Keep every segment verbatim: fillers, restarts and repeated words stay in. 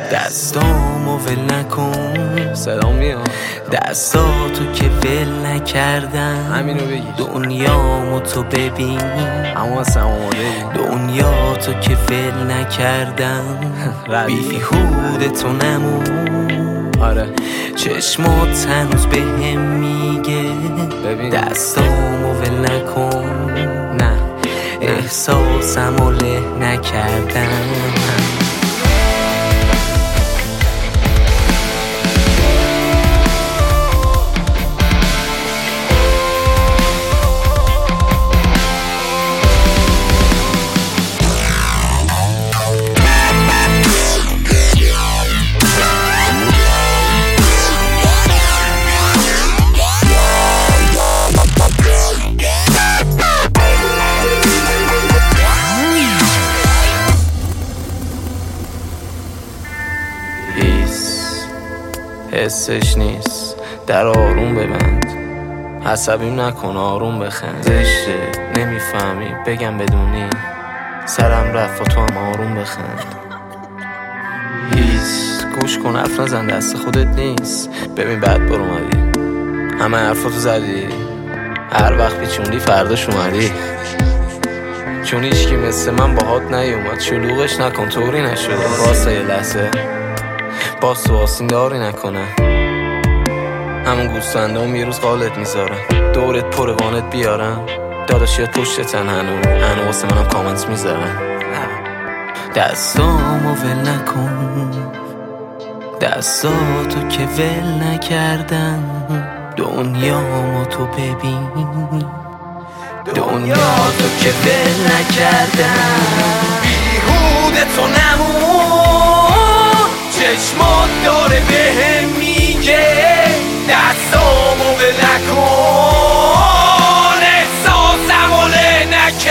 دستامو ول نکن، صدا میاد، دستاتو که ول نکردم، همینو بگی. دنیامو تو ببین، اما اصلا آماده دنیا تو که ول نکردم، بیهوده تو نمون. آره چشمات هنوز بهم میگه ببین دستامو ول نکن، نه احساسمو له نکردم. حسش نیست، در آروم ببند، عصبیم نکن، آروم بخند. زشته نمیفهمی بگم بدونی، سرم رفت و تو هم آروم بخند. هیس گوش کن، حرف نزن، دست خودت نیست. ببین بعد بر اومدی، همه حرفاتو زدی، هر وقت پیچوندی فرداش اومدی. چون هیچکی مثل من باهات نیومد، شلوغش نکن طوری نشده. واسه یه لحظه باز تو آسین داری نکنه، همون گوستنده هم یه روز قالت میذارن، دورت پر وانت بیارن، داداشیات پشتتن، هنو هنو واسه منم کامنت میذارن. دستامو ول نکن، دستاتو که ول نکردم، دنیامو تو ببین، دنیا تو که ول نکردم، بیهوده تو نمون، چشمات داره بهم میگه دستامو ول نکن، احساسمو له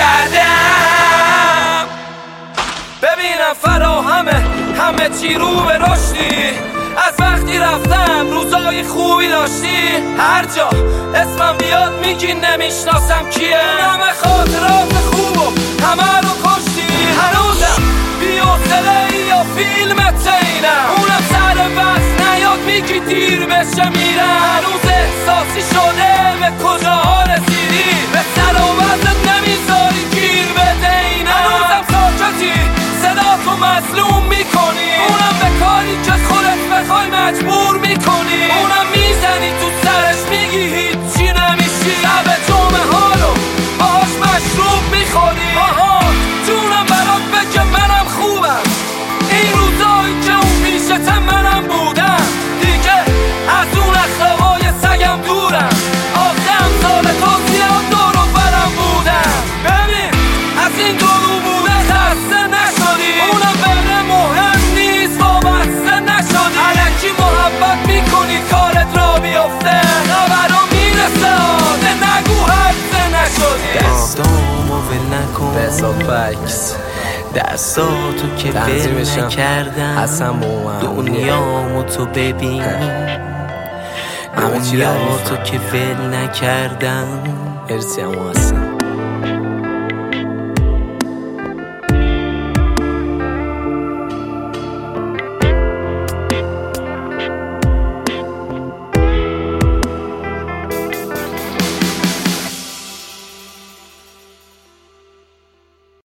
نکردم. ببینم فراهمه همه چی رو به رشدی، از وقتی رفتم روزای خوبی داشتی، هر جا اسمم بیاد میگی نمیشناسم کیه، همه خاطرات خوبو همه رو کشتی، هنوزم بی‌حوصله یا فیلمت اینم، اونم سر بس نیاد میگی دیر بشه میرم، هنوز احساسی شده به کجاها رسیدی، به سر و وزت نمیذاری گیر بده اینم، هنوزم ساکتی صدا تو مظلوم میکنی، اونم به کاری که خودت بخوای مجبور میکنی، اونم میزنی تو سرش میگی هیچی نمیشی، لب جمعه ها رو باهاش مشروب میخوری، آها جونم برات بگه منم خوبم، این روزایی که اون پیشت منم بودم، دیگه از اون اخلاقای سگم دورم، آخه امثال تو زیاد دور و برم بودم، ببین از این دورو بوده خسته نشدی، اونم بره مهم نیست وابسته نشدی، الکی محبت میکنی کارت را بیفته، خبرو میرسه آده نگو حرفه نشدی. دستامو ول نکن، بسات بکس، دستاتو که ول نکردم، حسن با اومد دنیامو تو ببین، همه چی دنیا رو تو که ول نکردم. مرسی اما حسن.